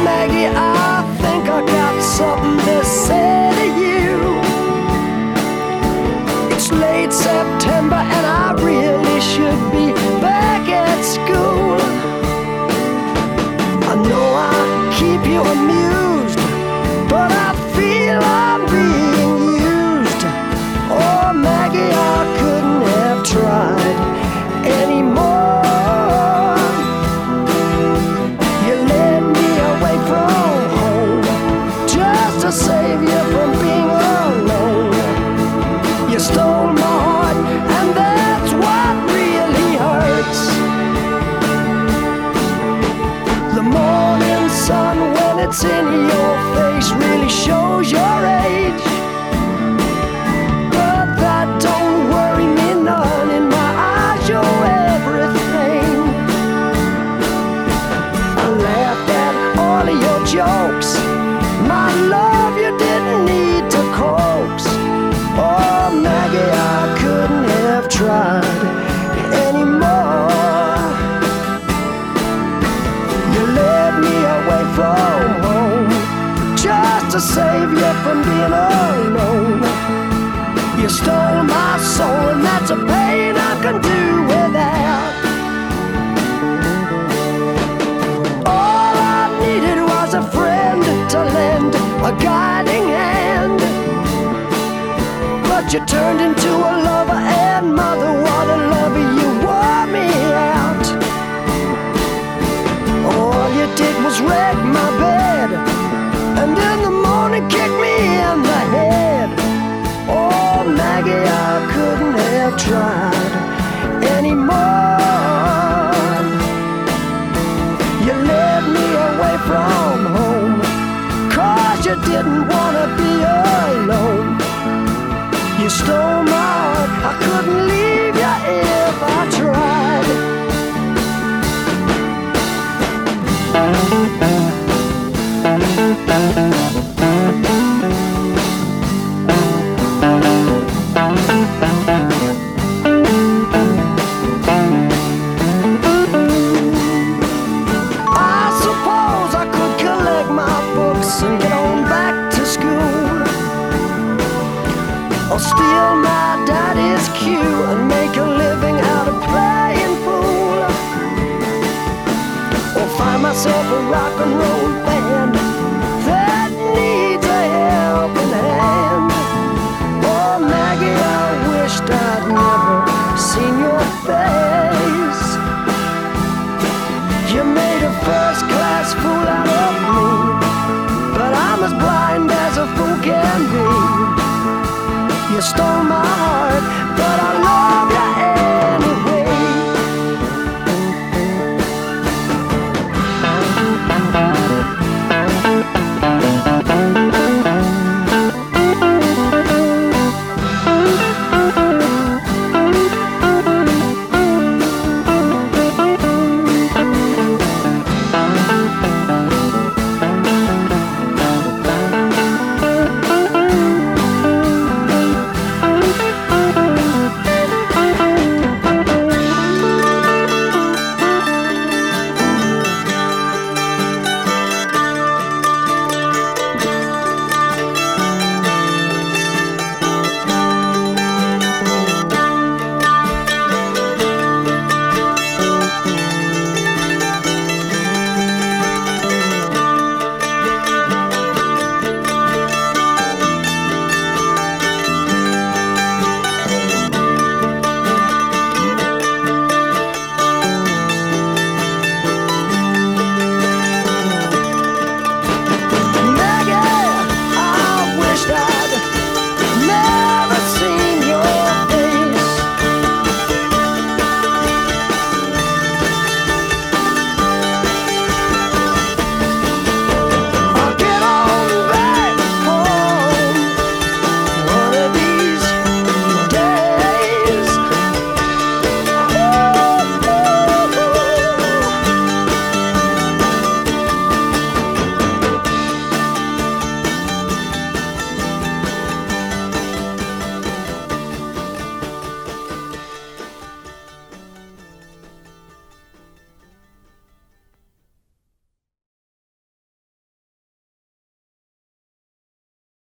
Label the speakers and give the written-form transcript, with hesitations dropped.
Speaker 1: Maggie, I think I got something to say to you. It's late September and I really should be back at school. I know I keep you amused, but I feel I'm being used. Oh, Maggie, I couldn't have tried anymore. You led me away from home just to save you from being alone. You stole my heart, and that's what really hurts. The morning sun, when it's in your face, really shows your age. But that don't worry me none. In my eyes, you're everything. I laughed at all of your jokes. My love, you didn't need to coax. Oh, Maggie, I couldn't have tried anymore. You led me away from home just to save you from being alone. You stole my soul, and that's a pain I can do without. All I needed was a friend to lend a guiding hand. But you turned into a lover and mother. What a lover, you wore me out. All you did was wreck my bed, and in the morning kick me in the head. Oh, Maggie, I couldn't have tried anymore. You led me away from home 'cause you didn't want to be alone. You stole my heart, I couldn't leave you if I tried. I suppose I could collect my books and get on back to school, or steal my daddy's cue and make a living out of playing fool, or find myself a rock and roll band that needs a helping hand. Oh, Maggie, I wished I'd never seen your face. You made a first-class fool out of me, but I'm as blind as a fool can be. You stole my heart.